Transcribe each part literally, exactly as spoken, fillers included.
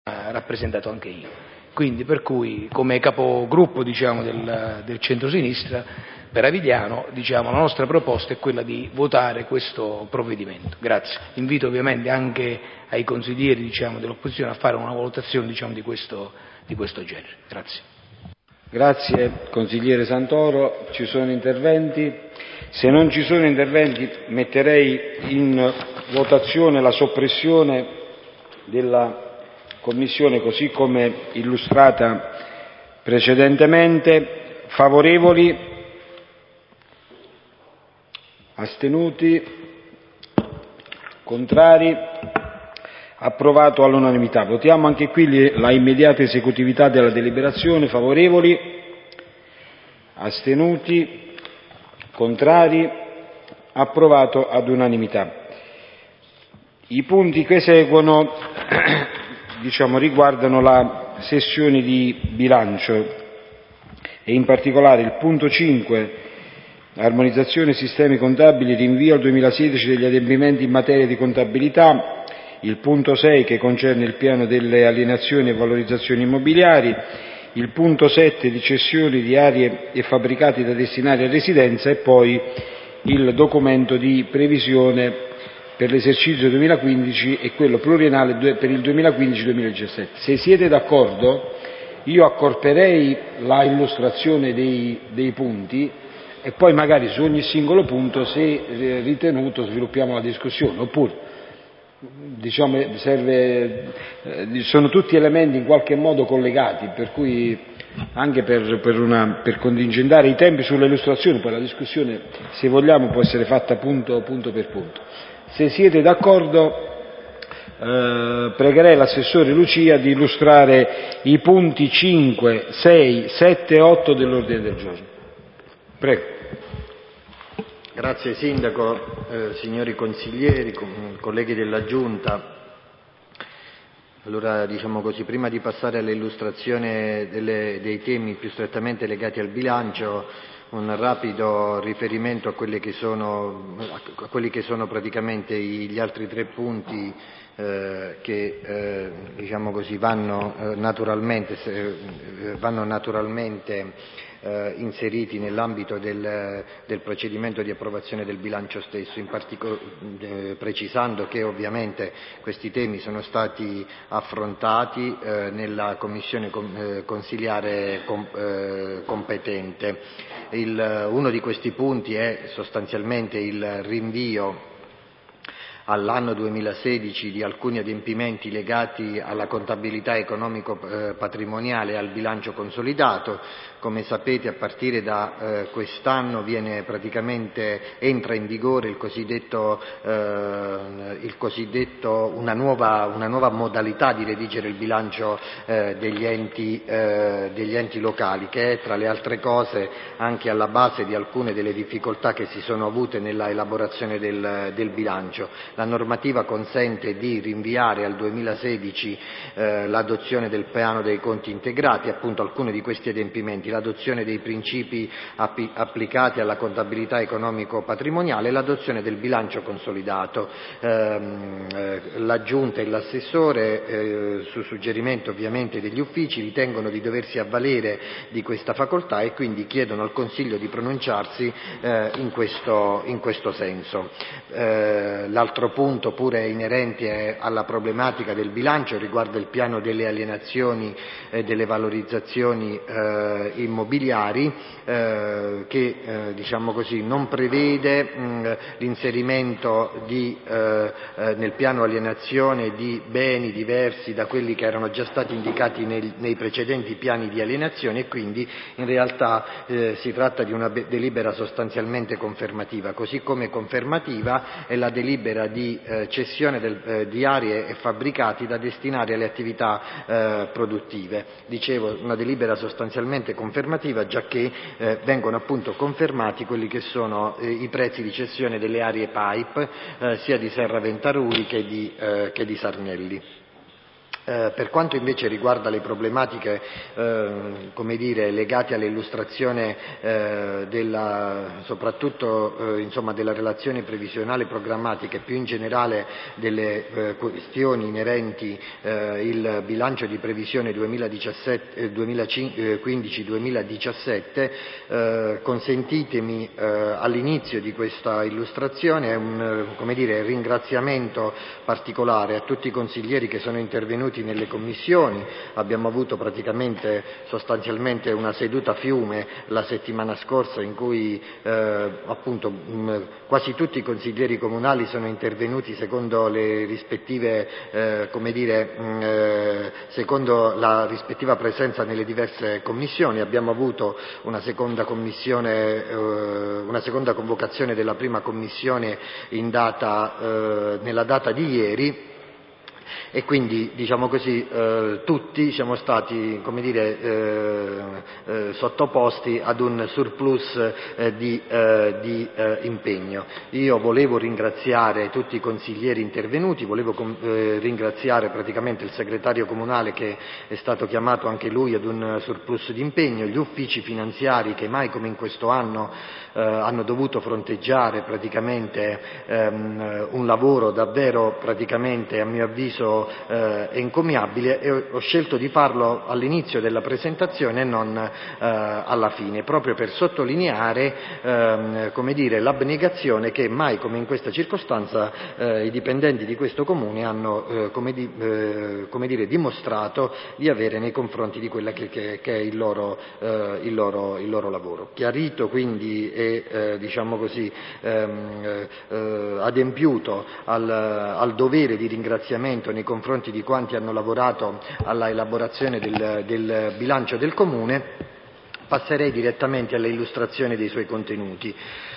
rappresentato anche io. Quindi, per cui, come capogruppo diciamo, del, del centro-sinistra per Avigliano, diciamo, la nostra proposta è quella di votare questo provvedimento. Grazie. Invito ovviamente anche ai consiglieri diciamo, dell'opposizione a fare una valutazione diciamo, di, questo, di questo genere. Grazie. Grazie consigliere Santoro. Ci sono interventi? Se non ci sono interventi metterei in votazione la soppressione della Commissione così come illustrata precedentemente. Favorevoli? Astenuti? Contrari? Approvato all'unanimità. Votiamo anche qui la immediata esecutività della deliberazione. Favorevoli? Astenuti? Contrari? Approvato ad unanimità. I punti che seguono diciamo, riguardano la sessione di bilancio e in particolare il punto cinque, armonizzazione sistemi contabili, rinvio al duemilasedici degli adempimenti in materia di contabilità, il punto sei che concerne il piano delle alienazioni e valorizzazioni immobiliari, il punto sette di cessioni di aree e fabbricati da destinare a residenza e poi il documento di previsione per l'esercizio duemilaquindici e quello pluriennale per il duemilaquindici duemiladiciassette. Se siete d'accordo io accorperei la illustrazione dei, dei punti e poi magari su ogni singolo punto, se ritenuto, sviluppiamo la discussione, oppure diciamo, serve, eh, sono tutti elementi in qualche modo collegati, per cui anche per, per, una, per contingentare i tempi sulla illustrazione, poi la discussione se vogliamo può essere fatta punto, punto per punto. Se siete d'accordo eh, pregherei l'assessore Lucia di illustrare i punti cinque, sei, sette e otto dell'ordine del giorno. Prego. Grazie Sindaco, eh, signori consiglieri, com- colleghi della Giunta. Allora, diciamo così, prima di passare all'illustrazione delle, dei temi più strettamente legati al bilancio, un rapido riferimento a, quelle che sono, a quelli che sono praticamente gli altri tre punti eh, che eh, diciamo così, vanno, eh, naturalmente, se, vanno naturalmente eh, inseriti nell'ambito del, del procedimento di approvazione del bilancio stesso, in partico- eh, precisando che ovviamente questi temi sono stati affrontati eh, nella commissione com- eh, consiliare com- eh, competente. Il, uno di questi punti è sostanzialmente il rinvio all'anno duemilasedici di alcuni adempimenti legati alla contabilità economico-patrimoniale e al bilancio consolidato. Come sapete, a partire da eh, quest'anno viene praticamente, entra in vigore il cosiddetto, eh, il cosiddetto una, nuova, una nuova modalità di redigere il bilancio eh, degli, enti, eh, degli enti locali, che è tra le altre cose anche alla base di alcune delle difficoltà che si sono avute nella elaborazione del, del bilancio. La normativa consente di rinviare al duemilasedici eh, l'adozione del piano dei conti integrati, appunto alcuni di questi adempimenti, l'adozione dei principi app- applicati alla contabilità economico-patrimoniale e l'adozione del bilancio consolidato. Ehm, eh, la Giunta e l'assessore, eh, su suggerimento ovviamente degli uffici, ritengono di doversi avvalere di questa facoltà e quindi chiedono al Consiglio di pronunciarsi eh, in, questo, in questo senso. Eh, l'altro punto, pure inerente alla problematica del bilancio, riguarda il piano delle alienazioni e delle valorizzazioni eh, immobiliari eh, che eh, diciamo così, non prevede mh, l'inserimento di, eh, eh, nel piano alienazione di beni diversi da quelli che erano già stati indicati nei, nei precedenti piani di alienazione e quindi in realtà eh, si tratta di una delibera sostanzialmente confermativa, così come confermativa è la delibera di eh, cessione del, eh, di aree e fabbricati da destinare alle attività eh, produttive. Dicevo, una delibera sostanzialmente confermativa, giacché eh, vengono appunto confermati quelli che sono eh, i prezzi di cessione delle aree pipe eh, sia di Serra Ventaruli che di, eh, che di Sarnelli. Eh, per quanto invece riguarda le problematiche eh, come dire, legate all'illustrazione eh, della, soprattutto eh, insomma, della relazione previsionale programmatica e più in generale delle eh, questioni inerenti eh, il bilancio di previsione duemilaquindici duemiladiciassette, eh, consentitemi eh, all'inizio di questa illustrazione un come dire, ringraziamento particolare a tutti i consiglieri che sono intervenuti nelle commissioni. Abbiamo avuto praticamente sostanzialmente una seduta fiume la settimana scorsa in cui eh, appunto mh, quasi tutti i consiglieri comunali sono intervenuti secondo le rispettive eh, come dire mh, eh, secondo la rispettiva presenza nelle diverse commissioni. Abbiamo avuto una seconda commissione eh, una seconda convocazione della prima commissione in data eh, nella data di ieri, e quindi diciamo così eh, tutti siamo stati come dire eh, eh, sottoposti ad un surplus eh, di, eh, di eh, impegno. Io volevo ringraziare tutti i consiglieri intervenuti, volevo eh, ringraziare praticamente il segretario comunale che è stato chiamato anche lui ad un surplus di impegno, gli uffici finanziari che mai come in questo anno eh, hanno dovuto fronteggiare praticamente ehm, un lavoro davvero praticamente a mio avviso Eh, encomiabile, e ho, ho scelto di farlo all'inizio della presentazione e non eh, alla fine, proprio per sottolineare ehm, come dire, l'abnegazione che mai come in questa circostanza eh, i dipendenti di questo Comune hanno eh, come, di, eh, come dire, dimostrato di avere nei confronti di quella che, che, che è il loro, eh, il, loro, il loro lavoro. Chiarito quindi e eh, diciamo così ehm, eh, adempiuto al, al dovere di ringraziamento nei confronti di quanti hanno lavorato alla elaborazione del, del bilancio del Comune, passerei direttamente alla illustrazione dei suoi contenuti.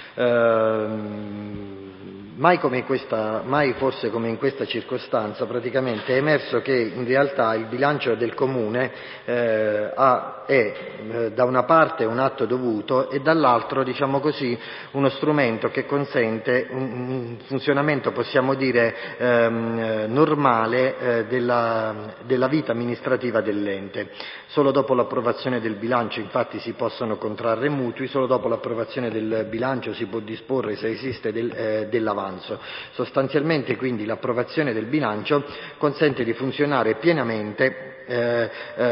Uh, mai, come questa, mai forse come in questa circostanza praticamente è emerso che in realtà il bilancio del Comune eh, ha, è eh, da una parte un atto dovuto e dall'altro diciamo così uno strumento che consente un, un funzionamento possiamo dire ehm, normale eh, della, della vita amministrativa dell'ente. Solo dopo l'approvazione del bilancio infatti si possono contrarre mutui, solo dopo l'approvazione del bilancio si può disporre, se esiste, del, eh, dell'avanzo. Sostanzialmente quindi l'approvazione del bilancio consente di funzionare pienamente, eh,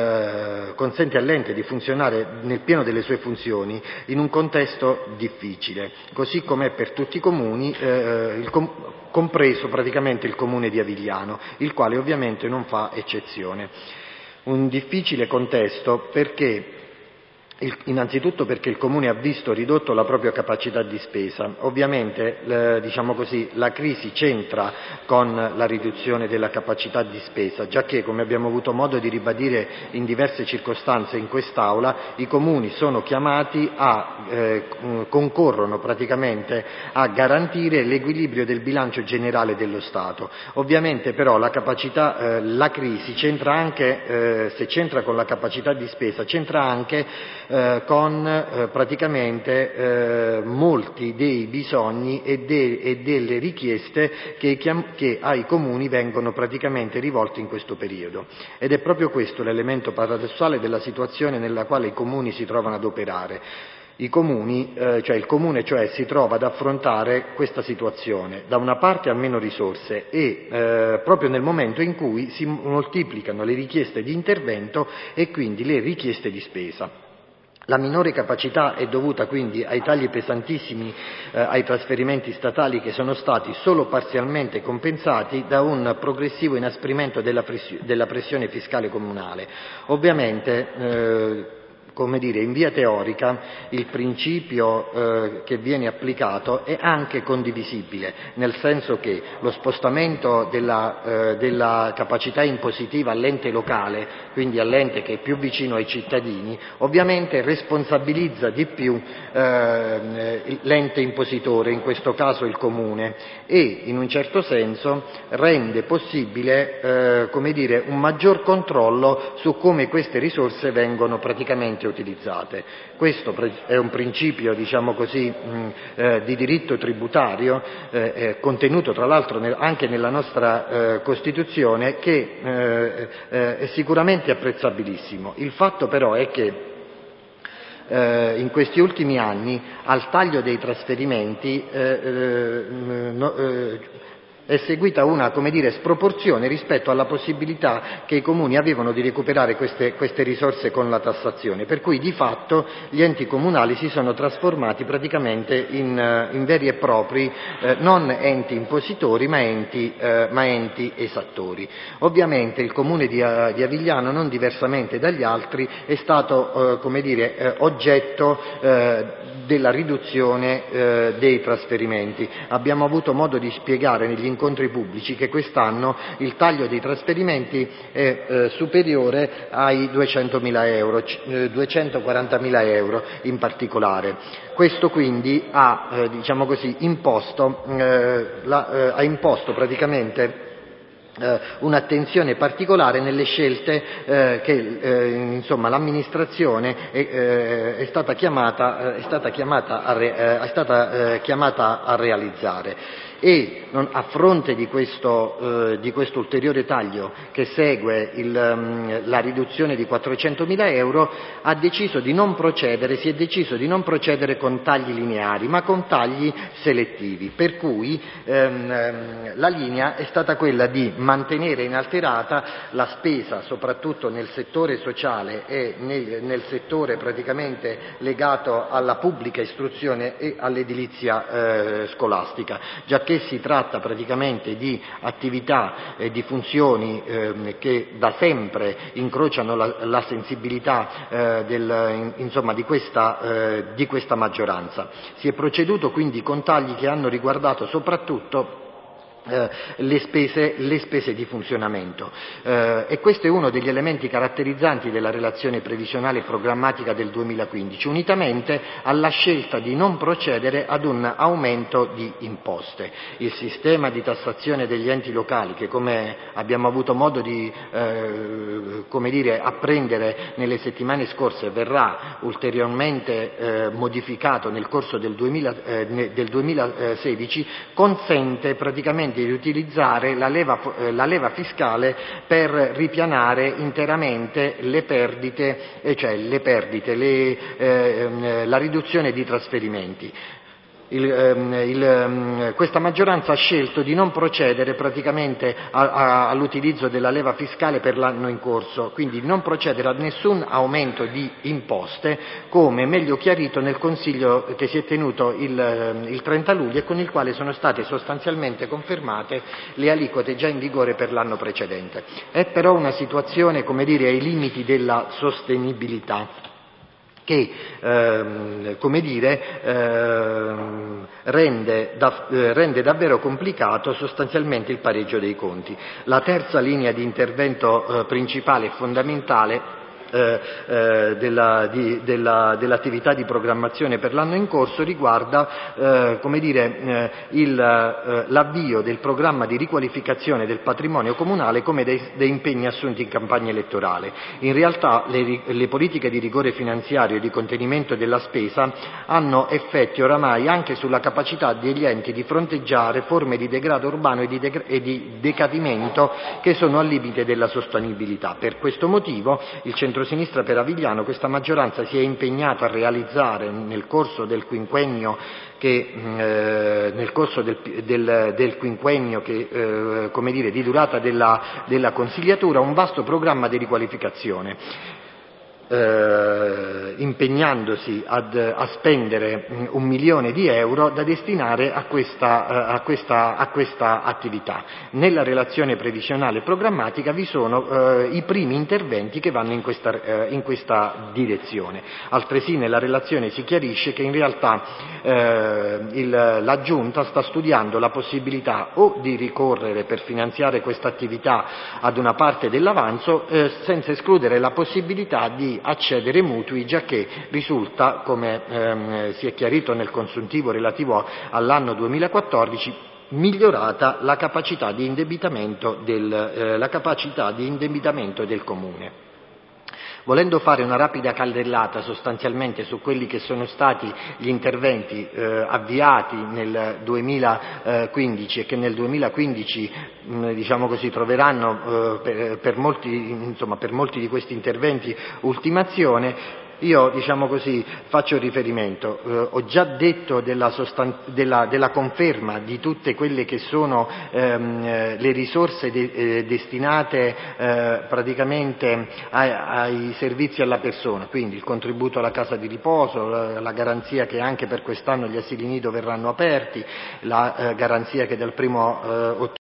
eh, consente all'ente di funzionare nel pieno delle sue funzioni in un contesto difficile, così come per tutti i comuni, eh, il com- compreso praticamente il comune di Avigliano, il quale ovviamente non fa eccezione. Un difficile contesto perché innanzitutto perché il Comune ha visto ridotto la propria capacità di spesa. Ovviamente eh, diciamo così, la crisi c'entra con la riduzione della capacità di spesa, giacché, come abbiamo avuto modo di ribadire in diverse circostanze in quest'Aula, i Comuni sono chiamati a eh, concorrono praticamente a garantire l'equilibrio del bilancio generale dello Stato. Ovviamente però la capacità, eh, la crisi c'entra anche, eh, se c'entra con la capacità di spesa, c'entra anche Eh, con eh, praticamente eh, molti dei bisogni e, de- e delle richieste che, chiam- che ai comuni vengono praticamente rivolte in questo periodo. Ed è proprio questo l'elemento paradossale della situazione nella quale i comuni si trovano ad operare. I comuni, eh, cioè il Comune cioè, si trova ad affrontare questa situazione, da una parte ha meno risorse e eh, proprio nel momento in cui si moltiplicano le richieste di intervento e quindi le richieste di spesa. La minore capacità è dovuta quindi ai tagli pesantissimi eh, ai trasferimenti statali che sono stati solo parzialmente compensati da un progressivo inasprimento della, press- della pressione fiscale comunale. Ovviamente eh, come dire, in via teorica il principio eh, che viene applicato è anche condivisibile, nel senso che lo spostamento della, eh, della capacità impositiva all'ente locale, quindi all'ente che è più vicino ai cittadini, ovviamente responsabilizza di più eh, l'ente impositore, in questo caso il Comune, e in un certo senso rende possibile eh, come dire, un maggior controllo su come queste risorse vengono praticamente correttamente utilizzate. Questo è un principio, diciamo così, mh, eh, di diritto tributario, eh, eh, contenuto tra l'altro nel, anche nella nostra eh, Costituzione, che eh, eh, è sicuramente apprezzabilissimo. Il fatto però è che Eh, in questi ultimi anni al taglio dei trasferimenti eh, eh, no, eh, è seguita una, come dire, sproporzione rispetto alla possibilità che i comuni avevano di recuperare queste, queste risorse con la tassazione, per cui di fatto gli enti comunali si sono trasformati praticamente in, in veri e propri eh, non enti impositori ma enti, eh, ma enti esattori. Ovviamente il comune di, di Avigliano, non diversamente dagli altri, è stato eh, come dire, eh, oggetto eh, della riduzione eh, dei trasferimenti. Abbiamo avuto modo di spiegare negli incontri pubblici che quest'anno il taglio dei trasferimenti è eh, superiore ai duecentomila euro, eh, duecentoquarantamila euro in particolare. Questo quindi ha, eh, diciamo così, imposto, eh, la, eh, ha imposto praticamente Eh, un'attenzione particolare nelle scelte eh, che eh, insomma, l'amministrazione è, eh, è stata chiamata, è stata chiamata a, re, eh, è stata, eh, chiamata a realizzare. E non, a fronte di questo, eh, di questo ulteriore taglio che segue il, um, la riduzione di quattrocentomila euro, ha deciso di non procedere, si è deciso di non procedere con tagli lineari, ma con tagli selettivi, per cui ehm, la linea è stata quella di mantenere inalterata la spesa, soprattutto nel settore sociale e nel, nel settore praticamente legato alla pubblica istruzione e all'edilizia eh, scolastica, giacché si tratta praticamente di attività e di funzioni eh, che da sempre incrociano la, la sensibilità eh, del, insomma, di, questa, eh, di questa maggioranza. Si è proceduto quindi con tagli che hanno riguardato soprattutto Eh, le, spese, le spese di funzionamento eh, e questo è uno degli elementi caratterizzanti della relazione previsionale e programmatica del duemilaquindici, unitamente alla scelta di non procedere ad un aumento di imposte. Il sistema di tassazione degli enti locali, che come abbiamo avuto modo di eh, come dire, apprendere nelle settimane scorse, verrà ulteriormente eh, modificato nel corso del, duemila, eh, del duemilasedici, consente praticamente di utilizzare la leva, la leva fiscale per ripianare interamente le perdite, cioè le perdite, le, eh, la riduzione di trasferimenti. Il, il, questa maggioranza ha scelto di non procedere praticamente a, a, all'utilizzo della leva fiscale per l'anno in corso, quindi non procedere a nessun aumento di imposte, come meglio chiarito nel Consiglio che si è tenuto il, il trenta luglio e con il quale sono state sostanzialmente confermate le aliquote già in vigore per l'anno precedente. È però una situazione, come dire, ai limiti della sostenibilità, che ehm, come dire, ehm, rende, da, eh, rende davvero complicato sostanzialmente il pareggio dei conti. La terza linea di intervento eh, principale e fondamentale Eh, eh, della, di, della, dell'attività di programmazione per l'anno in corso riguarda eh, come dire, eh, il, eh, l'avvio del programma di riqualificazione del patrimonio comunale come dei, dei impegni assunti in campagna elettorale. In realtà le, le politiche di rigore finanziario e di contenimento della spesa hanno effetti oramai anche sulla capacità degli enti di fronteggiare forme di degrado urbano e di, de- e di decadimento che sono al limite della sostenibilità. Per questo motivo il centro Sinistra per Avigliano, questa maggioranza si è impegnata a realizzare nel corso del quinquennio che eh, nel corso del, del, del quinquennio che eh, come dire, di durata della, della consigliatura un vasto programma di riqualificazione. Eh, impegnandosi ad, a spendere mh, un milione di euro da destinare a questa, eh, a, questa, a questa attività. Nella relazione previsionale e programmatica vi sono eh, i primi interventi che vanno in questa, eh, in questa direzione. Altresì nella relazione si chiarisce che in realtà eh, il, la Giunta sta studiando la possibilità o di ricorrere per finanziare questa attività ad una parte dell'avanzo eh, senza escludere la possibilità di accedere mutui, giacché risulta, come ehm, si è chiarito nel consuntivo relativo all'anno duemilaquattordici, migliorata la capacità di indebitamento del, eh, la capacità di indebitamento del Comune. Volendo fare una rapida caldellata sostanzialmente su quelli che sono stati gli interventi eh, avviati nel duemilaquindici e che nel duemilaquindici mh, diciamo così, troveranno eh, per, per, molti, insomma, per molti di questi interventi ultimazione, io diciamo così, faccio riferimento, eh, ho già detto della, sostan- della, della conferma di tutte quelle che sono ehm, eh, le risorse de- eh, destinate eh, praticamente ai, ai servizi alla persona, quindi il contributo alla casa di riposo, la, la garanzia che anche per quest'anno gli asili nido verranno aperti, la eh, garanzia che dal primo eh, ottobre